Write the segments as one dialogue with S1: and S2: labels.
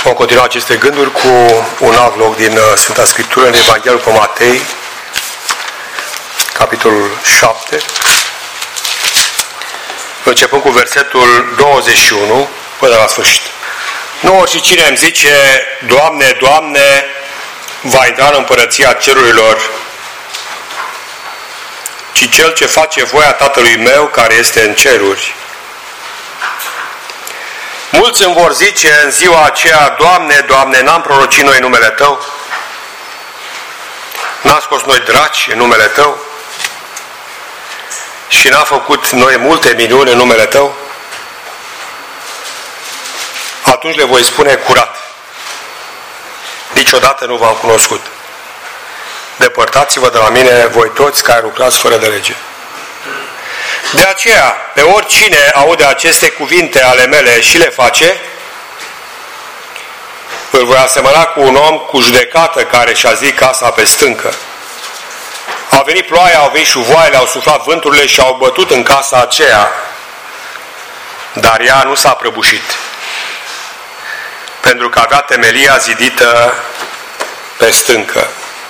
S1: Vom continua aceste gânduri cu un alt loc din Sfânta Scriptură, în Evanghelia după Matei, capitolul 7, începând cu versetul 21 până la sfârșit. Nu oricine îmi zice, Doamne, Doamne, va intra în împărăția cerurilor, ci cel ce face voia Tatălui meu care este în ceruri. Mulți îmi vor zice în ziua aceea, Doamne, Doamne, n-am prorocit noi numele Tău? N-am scos noi draci în numele Tău? Și n-am făcut noi multe minuni în numele Tău? Atunci le voi spune curat. Niciodată nu v-am cunoscut. Depărtați-vă de la mine, voi toți care lucrați fără de lege. De aceea, pe oricine aude aceste cuvinte ale mele și le face, îl voi asemăna cu un om cu judecată care și-a zis casa pe stâncă. A venit ploaia, au venit șuvoaiele, au suflat vânturile și au bătut în casa aceea, dar ea nu s-a prăbușit, pentru că avea temelia zidită pe stâncă.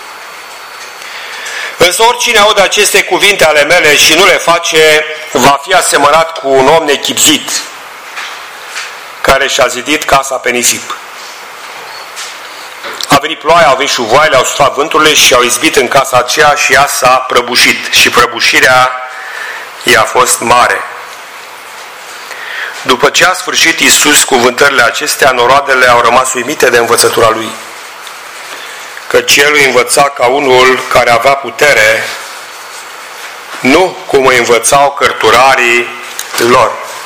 S1: Însă oricine aude aceste cuvinte ale mele și nu le face, va fi asemănat cu un om nechibzuit, care și-a zidit casa pe nisip. A venit ploaia, au venit șuvoaiele, au suflat vânturile și au izbit în casa aceea și ea s-a prăbușit. Și prăbușirea i-a fost mare. După ce a sfârșit Iisus cuvântările acestea, noroadele au rămas uimite de învățătura Lui, căci El îi învăța ca unul care avea putere, nu cum îi învățau cărturarii lor.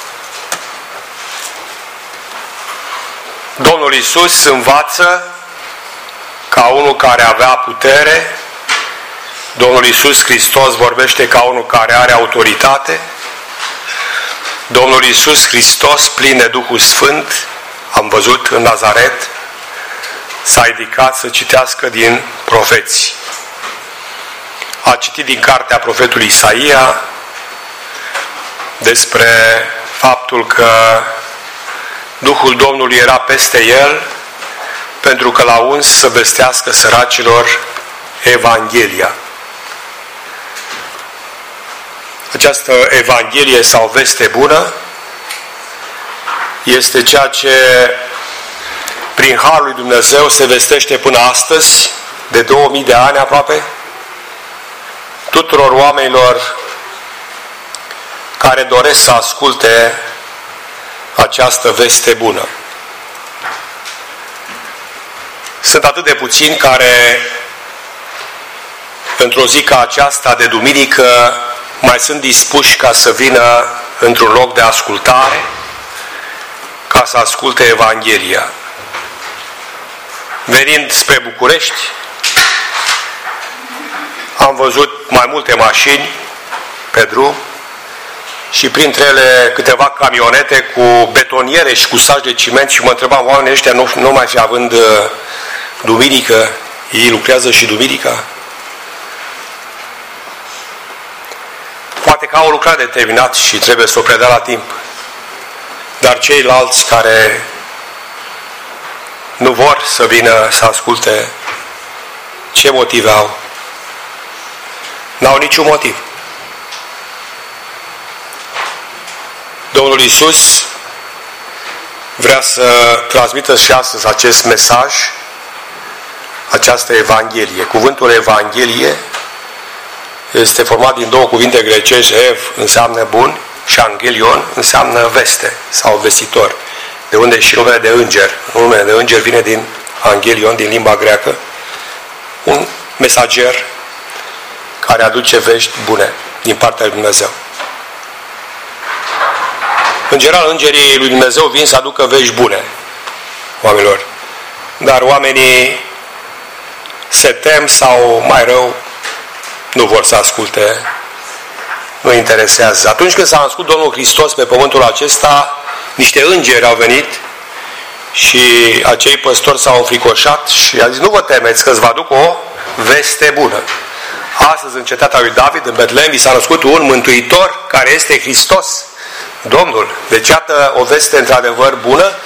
S1: Domnul Iisus învață ca unul care avea putere. Domnul Iisus Hristos vorbește ca unul care are autoritate. Domnul Iisus Hristos, plin de Duhul Sfânt, am văzut în Nazaret, s-a ridicat să citească din profeți. A citit din cartea profetului Isaia despre faptul că Duhul Domnului era peste el pentru că l-a uns să vestească săracilor Evanghelia. Această Evanghelie sau veste bună este ceea ce prin Harul lui Dumnezeu se vestește până astăzi, de 2000 de ani aproape, tuturor oamenilor care doresc să asculte această veste bună. Sunt atât de puțini care, într-o zi ca aceasta de duminică, mai sunt dispuși ca să vină într-un loc de ascultare, ca să asculte Evanghelia. Venind spre București, am văzut mai multe mașini pe drum și printre ele câteva camionete cu betoniere și cu saci de ciment și mă întrebam, oamenii ăștia nu mai fi având duminică, ei lucrează și duminica? Poate că au o lucrare determinat și trebuie să o predea la timp. Dar ceilalți care nu vor să vină să asculte, ce motive au? N-au niciun motiv. Domnul Iisus vrea să transmită și astăzi acest mesaj, această Evanghelie. Cuvântul Evanghelie este format din două cuvinte grecești. Ev înseamnă bun și Angelion înseamnă veste sau vestitor. De unde și numele de înger. Numele de înger vine din Angelion, din limba greacă. Un mesager care aduce vești bune din partea lui Dumnezeu. În general, îngerii lui Dumnezeu vin să aducă vești bune oamenilor. Dar oamenii se tem sau, mai rău, nu vor să asculte, nu interesează. Atunci când s-a născut Domnul Hristos pe pământul acesta, niște îngeri au venit și acei păstori s-au înfricoșat și a zis, nu vă temeți că îți vă aduc o veste bună. Astăzi, în cetatea lui David, în Betlehem, vi s-a născut un mântuitor care este Hristos, Domnul. Deci, iată o veste într-adevăr bună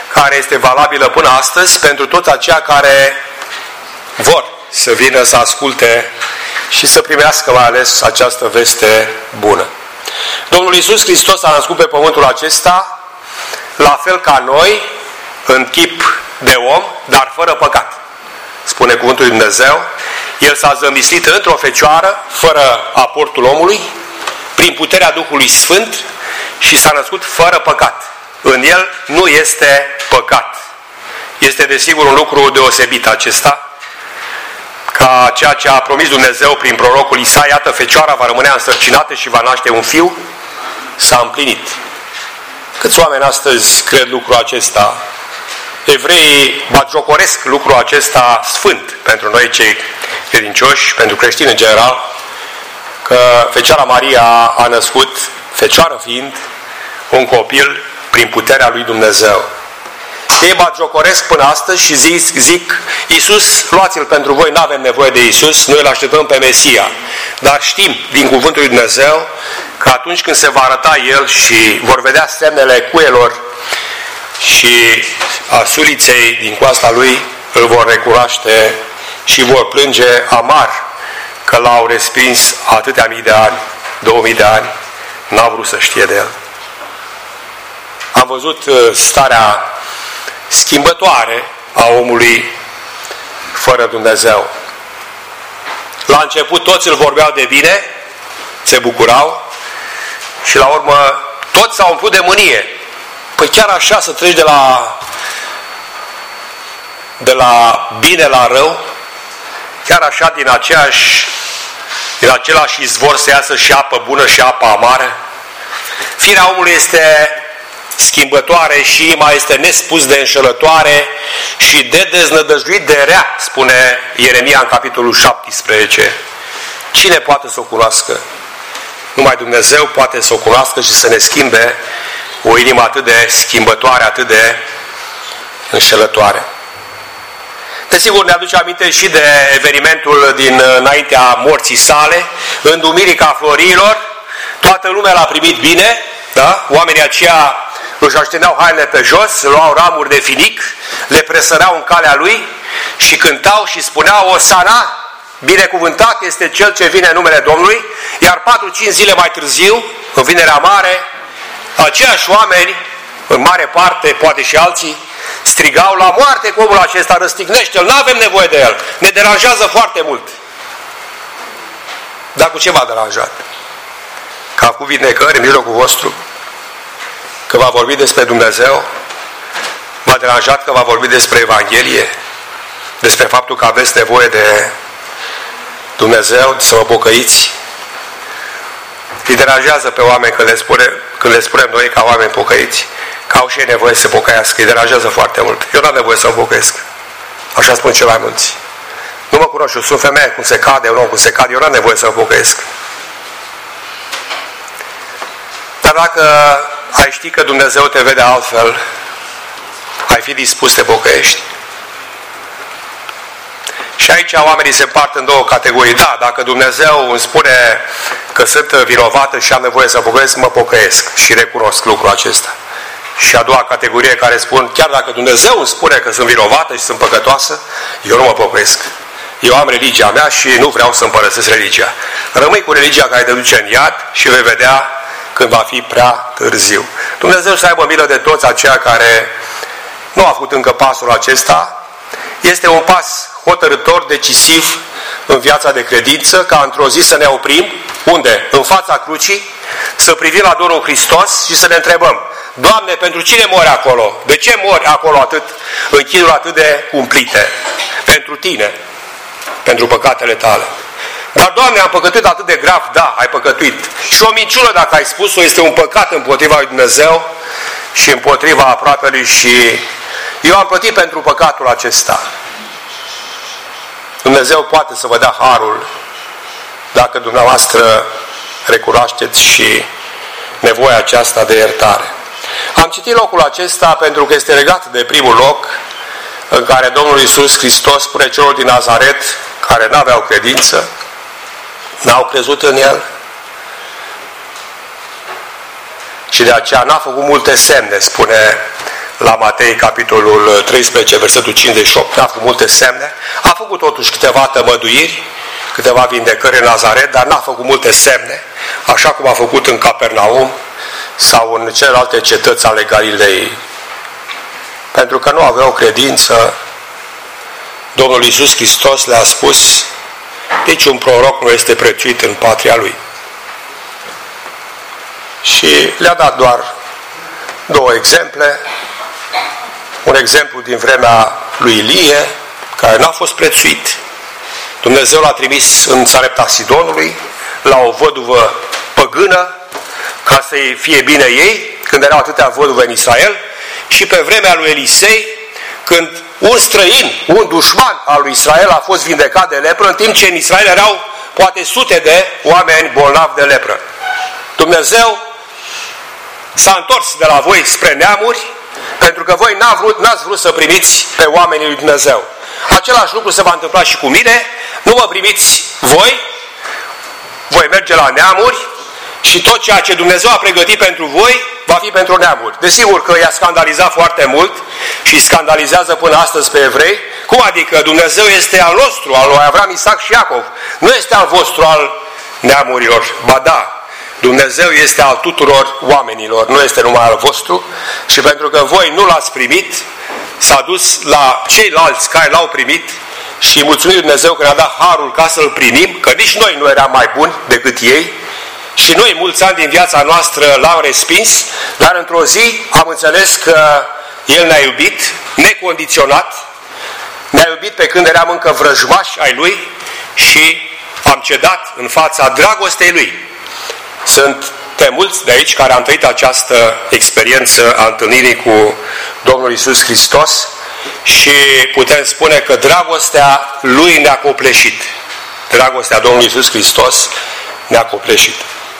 S1: care este valabilă până astăzi pentru toți aceia care vor să vină să asculte și să primească mai ales această veste bună. Domnul Iisus Hristos a născut pe pământul acesta la fel ca noi, în chip de om, dar fără păcat. Spune cuvântul lui Dumnezeu, El s-a zămislit într-o fecioară, fără aportul omului, prin puterea Duhului Sfânt și s-a născut fără păcat. În El nu este păcat. Este desigur un lucru deosebit acesta, ca ceea ce a promis Dumnezeu prin prorocul Isaia, iată, fecioara va rămâne însărcinată și va naște un fiu, s-a împlinit. Câți oameni astăzi cred lucrul acesta? Evreii batjocoresc lucrul acesta sfânt pentru noi cei credincioși, pentru creștini în general, că Fecioara Maria a născut, fecioară fiind, un copil prin puterea lui Dumnezeu. Ei batjocoresc până astăzi și zic, Iisus, luați-l pentru voi, nu avem nevoie de Iisus, noi îl așteptăm pe Mesia. Dar știm din cuvântul lui Dumnezeu că atunci când se va arăta El și vor vedea semnele cuielor și a suliței din coasta Lui, îl vor recunoaște și vor plânge amar că l-au respins atâtea mii de ani, 2000 de ani, n-au vrut să știe de El. Am văzut starea schimbătoare a omului fără Dumnezeu. La început toți îl vorbeau de bine, se bucurau și la urmă toți s-au umplut de mânie. Păi chiar așa să treci de la bine la rău? Chiar așa din același izvor să iasă și apă bună și apă amară? Firea omului este schimbătoare și inima este nespus de înșelătoare și de deznădăjduit de rea, spune Ieremia în capitolul 17. Cine poate să o cunoască? Numai Dumnezeu poate să o cunoască și să ne schimbe o inimă atât de schimbătoare, atât de înșelătoare. Desigur, ne aduce aminte și de evenimentul din înaintea morții sale, în Duminica Florilor, toată lumea l-a primit bine, da? Oamenii aceia își așteneau hainele pe jos, luau ramuri de finic, le presăreau în calea lui și cântau și spuneau Osana, binecuvântat este Cel ce vine în numele Domnului, iar 4-5 zile mai târziu, în Vinerea Mare, aceiași oameni, în mare parte, poate și alții, strigau la moarte cu omul acesta, răstignește-l, nu avem nevoie de el, ne deranjează foarte mult. Dar cu ce v-a deranjat? Că a făcut vindecări în mijlocul vostru? Că v-a vorbit despre Dumnezeu? V-a deranjat că v-a vorbit despre Evanghelie? Despre faptul că aveți nevoie de Dumnezeu, să vă pocăiți? Îi deranjează pe oameni când le spunem noi ca oameni pocăiți că au și ei nevoie să se pocăiască. Îi deranjează foarte mult. Eu n-am nevoie să mă pocăiesc. Așa spun cei mai mulți. Nu mă cunosc, eu sunt femeie cum se cade, un om cum se cade, eu n-am nevoie să mă pocăiesc. Dar dacă ai ști că Dumnezeu te vede altfel, ai fi dispus să te pocăiești? Și aici oamenii se împart în două categorii. Da, dacă Dumnezeu îmi spune că sunt vinovată și am nevoie să pocăiesc, mă pocăiesc și recunosc lucrul acesta. Și a doua categorie care spun, chiar dacă Dumnezeu îmi spune că sunt vinovată și sunt păcătoasă, eu nu mă pocăiesc. Eu am religia mea și nu vreau să împărăsesc religia. Rămâi cu religia care te duce în iad și vei vedea când va fi prea târziu. Dumnezeu să aibă milă de toți aceia care nu au făcut încă pasul acesta. Este un pas hotărâtor, decisiv în viața de credință, ca într-o zi să ne oprim. Unde? În fața crucii, să privim la Domnul Hristos și să ne întrebăm, Doamne, pentru cine mori acolo? De ce mori acolo atât, în chinuri atât de cumplite? Pentru tine, pentru păcatele tale. Dar, Doamne, am păcătuit atât de grav. Da, ai păcătuit. Și o minciună, dacă ai spus-o, este un păcat împotriva lui Dumnezeu și împotriva aproapelui și eu am plătit pentru păcatul acesta. Dumnezeu poate să vă dea harul dacă dumneavoastră recunoașteți și nevoia aceasta de iertare. Am citit locul acesta pentru că este legat de primul loc în care Domnul Iisus Hristos spune celor din Nazaret care n-aveau credință, n-au crezut în El și de aceea n-a făcut multe semne, spune la Matei, capitolul 13, versetul 58, n-a făcut multe semne, a făcut totuși câteva tămăduiri, câteva vindecări în Nazaret, dar n-a făcut multe semne, așa cum a făcut în Capernaum sau în celelalte cetăți ale Galilei. Pentru că nu aveau credință, Domnul Iisus Hristos le-a spus: niciun proroc nu este prețuit în patria lui. Și le-a dat doar două exemple. Un exemplu din vremea lui Ilie, care n-a fost prețuit. Dumnezeu l-a trimis în țarepta Sidonului, la o văduvă păgână, ca să-i fie bine ei, când erau atâtea văduve în Israel, și pe vremea lui Elisei, când un străin, un dușman al lui Israel a fost vindecat de lepră, în timp ce în Israel erau poate sute de oameni bolnavi de lepră. Dumnezeu s-a întors de la voi spre neamuri, pentru că voi n-ați vrut să primiți pe oamenii lui Dumnezeu. Același lucru se va întâmpla și cu mine. Nu mă primiți voi, voi merge la neamuri și tot ceea ce Dumnezeu a pregătit pentru voi va fi pentru neamuri. Desigur că i-a scandalizat foarte mult și scandalizează până astăzi pe evrei. Cum adică Dumnezeu este al nostru, al lui Avram, Isaac și Iacov? Nu este al vostru, al neamurilor. Ba da, Dumnezeu este al tuturor oamenilor, nu este numai al vostru. Și pentru că voi nu l-ați primit, s-a dus la ceilalți care l-au primit și mulțumim Dumnezeu că ne-a dat harul ca să-l primim, că nici noi nu eram mai buni decât ei și noi mulți ani din viața noastră l-am respins, dar într-o zi am înțeles că El ne-a iubit necondiționat, ne-a iubit pe când eram încă vrăjmași ai Lui și am cedat în fața dragostei Lui. Suntem mulți de aici care am trăit această experiență a întâlnirii cu Domnul Iisus Hristos și putem spune că dragostea Lui ne-a copleșit. Dragostea Domnului Iisus Hristos ne-a copleșit.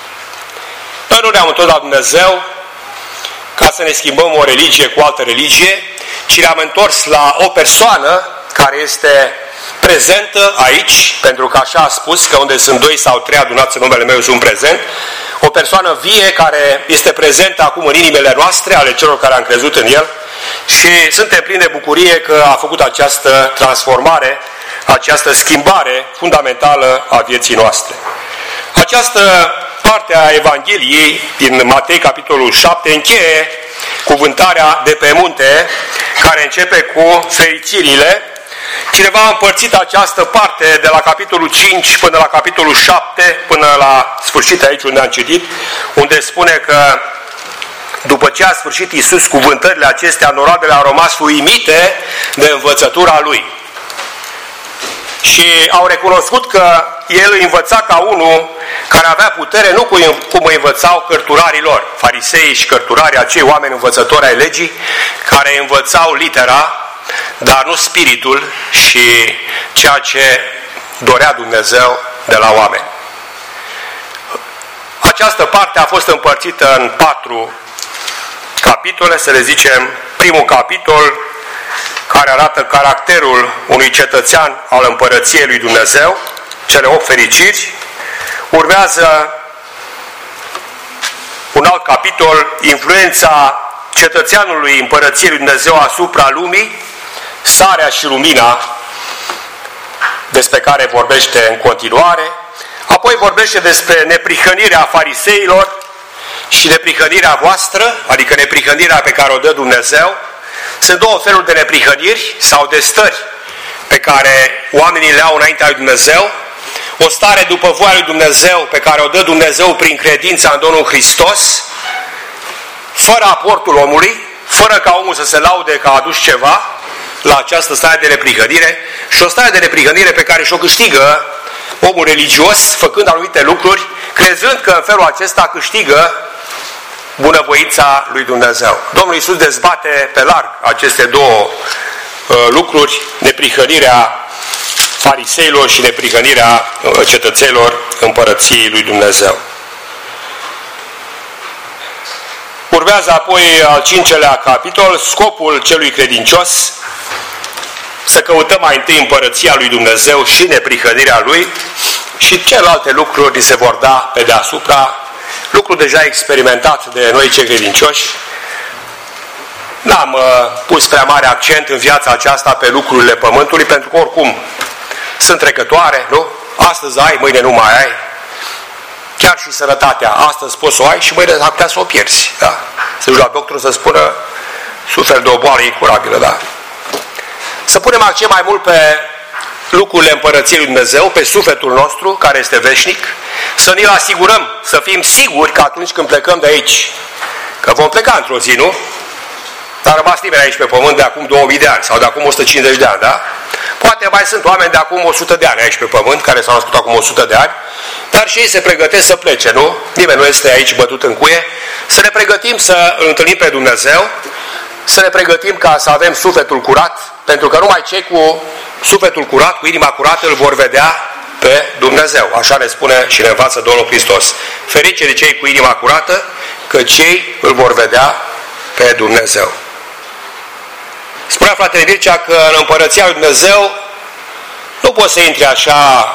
S1: Noi nu ne-am întors la Dumnezeu ca să ne schimbăm o religie cu altă religie, ci ne-am întors la o persoană care este prezentă aici, pentru că așa a spus că unde sunt 2 sau 3 adunați în numele meu sunt prezent, o persoană vie care este prezentă acum în inimile noastre, ale celor care am crezut în El, și suntem plini de bucurie că a făcut această transformare, această schimbare fundamentală a vieții noastre. Această parte a Evangheliei din Matei, capitolul 7, încheie cuvântarea de pe munte, care începe cu fericirile. Cineva a împărțit această parte de la capitolul 5 până la capitolul 7, până la sfârșit aici unde am citit, unde spune că după ce a sfârșit Iisus cuvântările acestea, norodele au rămas uimite de învățătura Lui. Și au recunoscut că El îi învăța ca unul care avea putere, nu cum îi învățau cărturarii lor, fariseii și cărturarii, acei oameni învățători ai legii, care învățau litera, dar nu spiritul și ceea ce dorea Dumnezeu de la oameni. Această parte a fost împărțită în 4 capitole, să le zicem. Primul capitol, care arată caracterul unui cetățean al împărăției lui Dumnezeu, cele 8 fericiri. Urmează un alt capitol, influența cetățeanului împărăției lui Dumnezeu asupra lumii, sarea și lumina, despre care vorbește în continuare. Apoi vorbește despre neprihănirea fariseilor și neprihănirea voastră, adică neprihănirea pe care o dă Dumnezeu. Sunt 2 feluri de neprihăniri sau de stări pe care oamenii le au înaintea lui Dumnezeu. O stare după voia lui Dumnezeu pe care o dă Dumnezeu prin credința în Domnul Hristos, fără aportul omului, fără ca omul să se laude că a adus ceva la această stare de neprihănire, și o stare de neprihănire pe care și-o câștigă omul religios, făcând anumite lucruri, crezând că în felul acesta câștigă bunăvoința lui Dumnezeu. Domnul Iisus dezbate pe larg aceste 2 lucruri, neprihănirea fariseilor și neprihănirea cetățenilor împărăției lui Dumnezeu. Urmează apoi al 5-lea capitol, scopul celui credincios, să căutăm mai întâi împărăția lui Dumnezeu și neprihănirea Lui, și celelalte lucruri ni se vor da pe deasupra, lucru deja experimentat de noi cei credincioși. N-am pus prea mare accent în viața aceasta pe lucrurile pământului, pentru că oricum sunt trecătoare, nu? Astăzi ai, mâine nu mai ai. Chiar și sănătatea, astăzi poți să o ai și mâine s-ar putea să o pierzi. Da? Să duci la doctor să spună, suferi de o boală incurabilă. Da? Să punem accent mai mult pe lucrurile Împărăției lui Dumnezeu, pe sufletul nostru, care este veșnic, să ne-l asigurăm, să fim siguri că atunci când plecăm de aici, că vom pleca într-o zi, nu? Dar a rămas nimeni aici pe pământ de acum 2000 de ani sau de acum 150 de ani, da? Poate mai sunt oameni de acum 100 de ani aici pe pământ, care s-au născut acum 100 de ani, dar și ei se pregătesc să plece, nu? Nimeni nu este aici bătut în cuie. Să ne pregătim să îl întâlnim pe Dumnezeu, să ne pregătim ca să avem sufletul curat, pentru că numai cei cu sufletul curat, cu inima curată, îl vor vedea pe Dumnezeu. Așa ne spune și ne învață Domnul Hristos. Ferice de cei cu inima curată, că cei îl vor vedea pe Dumnezeu. Spunea fratele Mircea că în Împărăția lui Dumnezeu nu poți să intri așa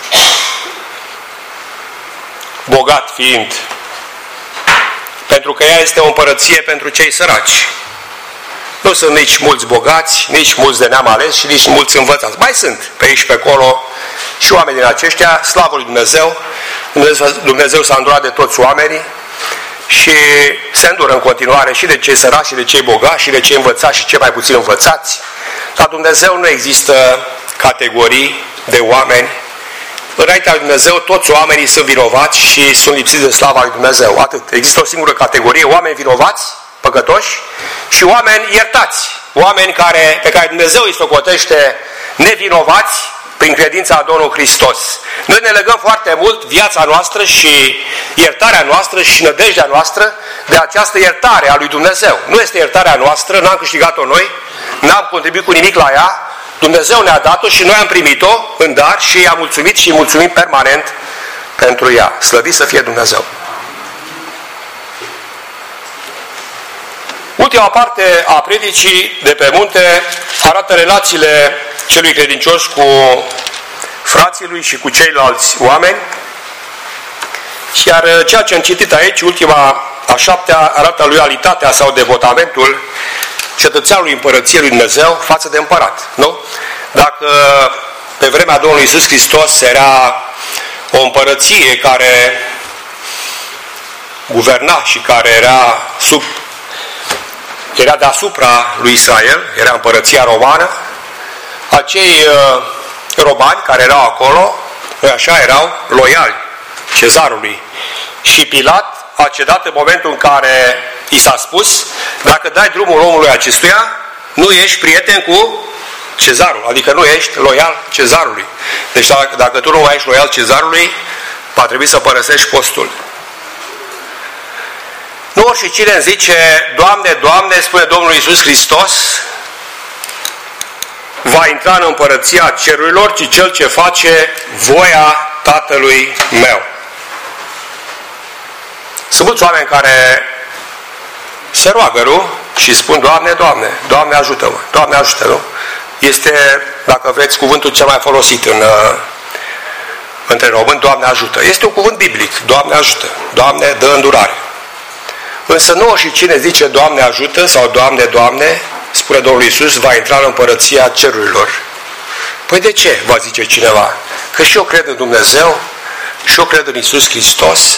S1: bogat fiind, pentru că ea este o împărăție pentru cei săraci. Nu sunt nici mulți bogați, nici mulți de neam ales și nici mulți învățați. Mai sunt pe aici și pe acolo și oameni din aceștia, slavă lui Dumnezeu. Dumnezeu s-a îndurat de toți oamenii și se îndură în continuare și de cei săraci și de cei bogați și de cei învățați și cei mai puțin învățați. La Dumnezeu nu există categorii de oameni. Înaintea lui Dumnezeu toți oamenii sunt vinovați și sunt lipsiți de slava lui Dumnezeu. Atât. Există o singură categorie, oameni vinovați, păcătoși, și oameni iertați. Oameni pe care Dumnezeu îi socotește nevinovați prin credința în Domnul Hristos. Noi ne legăm foarte mult viața noastră și iertarea noastră și nădejdea noastră de această iertare a lui Dumnezeu. Nu este iertarea noastră, n-am câștigat-o noi, n-am contribuit cu nimic la ea, Dumnezeu ne-a dat-o și noi am primit-o în dar și i-am mulțumit și îi mulțumim permanent pentru ea. Slăvit să fie Dumnezeu! Ultima parte a predicii de pe munte arată relațiile celui credincios cu frații lui și cu ceilalți oameni. Iar ceea ce am citit aici, ultima a 7-a, arată loialitatea sau devotamentul cetățeanului Împărăției lui Dumnezeu față de împărat. Nu? Dacă pe vremea Domnului Iisus Hristos era o împărăție care guverna și care era deasupra lui Israel, era împărăția romană, acei romani care erau acolo, așa, erau loiali cezarului. Și Pilat a cedat în momentul în care i s-a spus, dacă dai drumul omului acestuia, nu ești prieten cu cezarul, adică nu ești loial cezarului. Deci dacă tu nu mai ești loial cezarului, va trebui să părăsești postul. Nu oricine îmi zice, Doamne, Doamne, spune Domnul Iisus Hristos, va intra în împărăția cerurilor, ci cel ce face voia Tatălui meu. Sunt mulți oameni care se roagă, nu? Și spun, Doamne, Doamne, Doamne ajută-mă, Doamne ajută-mă. Este, dacă vreți, cuvântul cel mai folosit între români, Doamne ajută. Este un cuvânt biblic, Doamne ajută, Doamne dă îndurare. Însă nu și cine zice Doamne ajută sau Doamne, Doamne, spune Domnul Iisus, va intra în împărăția cerurilor. Păi de ce, va zice cineva? Că și eu cred în Dumnezeu, și eu cred în Iisus Hristos,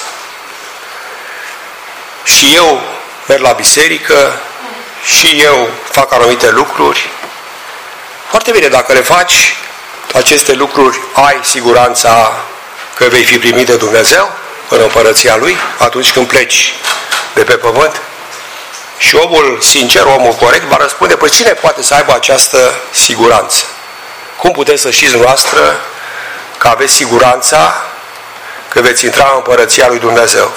S1: și eu merg la biserică, și eu fac anumite lucruri. Foarte bine, dacă le faci aceste lucruri, ai siguranța că vei fi primit de Dumnezeu în împărăția Lui atunci când pleci de pe pământ? Și omul sincer, omul corect, va răspunde, păi cine poate să aibă această siguranță? Cum puteți să știți dumneavoastră că aveți siguranța că veți intra în împărăția lui Dumnezeu?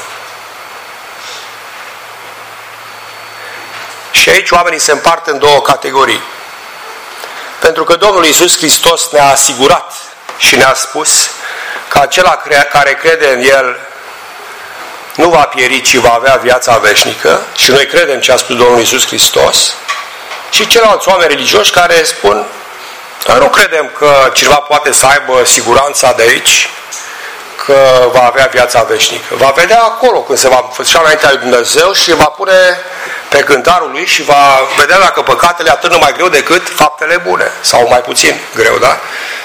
S1: Și aici oamenii se împart în două categorii. Pentru că Domnul Iisus Hristos ne-a asigurat și ne-a spus că acela care crede în El nu va pieri, ci va avea viața veșnică, și noi credem ce a spus Domnul Iisus Hristos, și ceilalți oameni religioși care spun, nu credem că cineva poate să aibă siguranța de aici, că va avea viața veșnică. Va vedea acolo când se va făcea înaintea lui Dumnezeu și va pune pe cântarul lui și va vedea dacă păcatele atârnă mai greu decât faptele bune, sau mai puțin greu, da?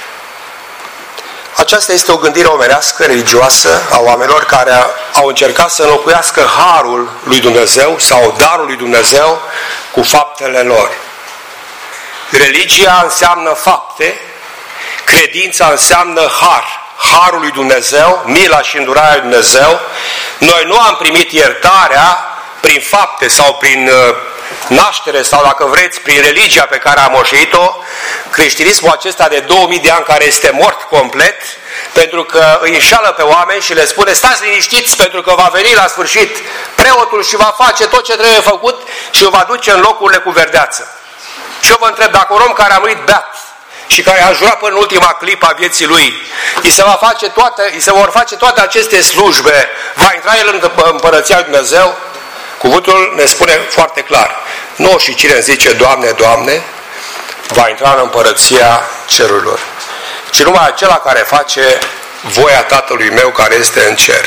S1: Aceasta este o gândire omenească, religioasă, a oamenilor care au încercat să înlocuiască harul lui Dumnezeu sau darul lui Dumnezeu cu faptele lor. Religia înseamnă fapte, credința înseamnă har. Harul lui Dumnezeu, mila și îndurarea lui Dumnezeu. Noi nu am primit iertarea prin fapte sau prin naștere sau, dacă vreți, prin religia pe care am moștenit-o, creștinismul acesta de 2000 de ani care este mort complet, pentru că îi înșală pe oameni și le spune: stați liniștiți, pentru că va veni la sfârșit preotul și va face tot ce trebuie făcut și îl va duce în locurile cu verdeață. Și eu vă întreb, dacă un om care a murit beat și care a jurat până în ultima clipă a vieții lui, îi se vor face toate aceste slujbe, va intra el în împărăția lui Dumnezeu? Cuvântul ne spune foarte clar: nu și cine zice Doamne, Doamne, va intra în împărăția cerurilor, ci numai acela care face voia Tatălui meu care este în cer.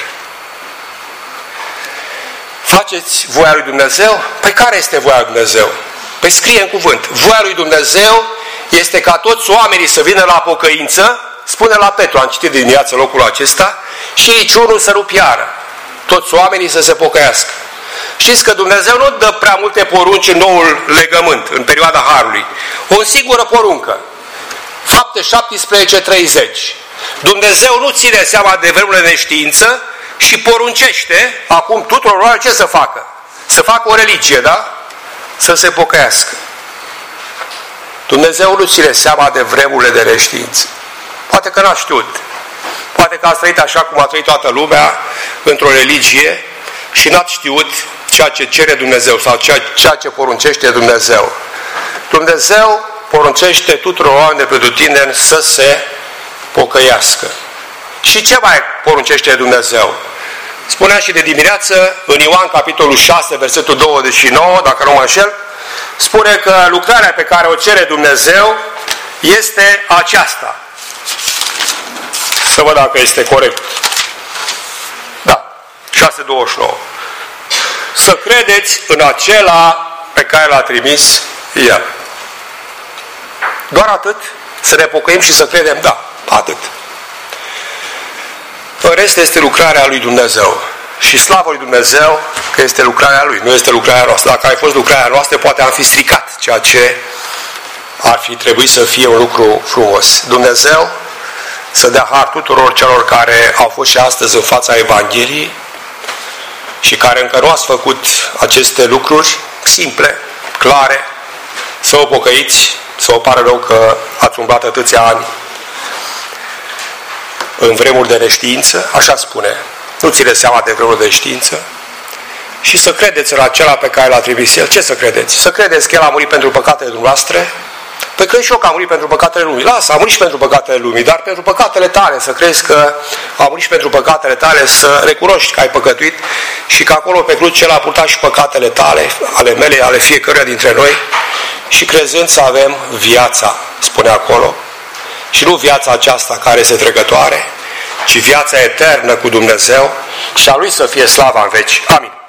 S1: Faceți voia lui Dumnezeu? Păi care este voia lui Dumnezeu? Păi scrie în cuvânt: voia lui Dumnezeu este ca toți oamenii să vină la pocăință, spune la Petru, am citit dimineață locul acesta, și niciunul să nu piară, toți oamenii să se pocăiască. Știți că Dumnezeu nu dă prea multe porunci în noul legământ, în perioada Harului. O singură poruncă. Fapte 17:30. Dumnezeu nu ține seama de vremurile de neștiință și poruncește acum tuturor oamenilor ce să facă. Să facă o religie, da? Să se pocăiască. Dumnezeu nu ține seama de vremurile de neștiință. Poate că n-a știut. Poate că a trăit așa cum a trăit toată lumea, într-o religie, și n-ați știut ceea ce cere Dumnezeu sau ceea ce poruncește Dumnezeu. Dumnezeu poruncește tuturor oamenilor de pretutindeni să se pocăiască. Și ce mai poruncește Dumnezeu? Spunea și de dimineață, în Ioan capitolul 6, versetul 29, dacă nu mă înșel, spune că lucrarea pe care o cere Dumnezeu este aceasta. Să văd dacă este corect. Da, 6:29. Să credeți în acela pe care l-a trimis El. Doar atât? Să ne pocăim și să credem? Da, atât. În rest este lucrarea lui Dumnezeu. Și slavă lui Dumnezeu că este lucrarea Lui, nu este lucrarea noastră. Dacă ai fost lucrarea noastră, poate am fi stricat ceea ce ar fi trebuit să fie un lucru frumos. Dumnezeu să dea har tuturor celor care au fost și astăzi în fața Evangheliei și care încă nu ați făcut aceste lucruri simple, clare, să o pocăiți, să vă pară rău că ați umblat atâția ani în vremuri de neștiință, așa spune. Nu ține seama de vremuri de știință. Și să credeți în acela pe care l-a trimis El. Ce să credeți? Să credeți că El a murit pentru păcatele dumneavoastră? Păi cred și eu că a murit pentru păcatele lumii. Lasă, a murit și pentru păcatele lumii, dar pentru păcatele tale, să crezi că a murit și pentru păcatele tale, să recunoști că ai păcătuit și că acolo pe cruce El a purtat și păcatele tale, ale mele, ale fiecăruia dintre noi, și crezând să avem viața, spune acolo, și nu viața aceasta care este trecătoare, ci viața eternă cu Dumnezeu și a Lui să fie slava în veci. Amin.